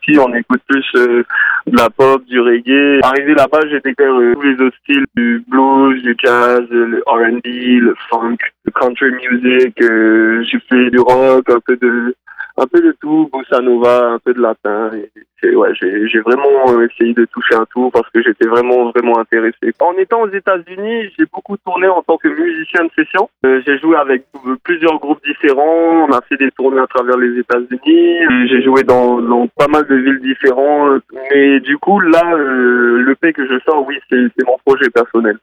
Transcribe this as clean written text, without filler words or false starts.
Ici, on écoute plus de la pop, du reggae. Arrivé là-bas, j'ai découvert tous les autres styles, du blues, du jazz, le R&B, le funk, le country music. J'ai fait du rock, un peu de tout, bossa nova, un peu de latin. Ouais, j'ai vraiment essayé de toucher un tout parce que j'étais vraiment intéressé. En étant aux États-Unis, j'ai beaucoup tourné en tant que musicien de session. J'ai joué avec plusieurs groupes différents. On a fait des tournées à travers les États-Unis. J'ai joué dans pas mal de villes différentes. Mais du coup, là, l'EP que je sors, oui, c'est mon projet personnel.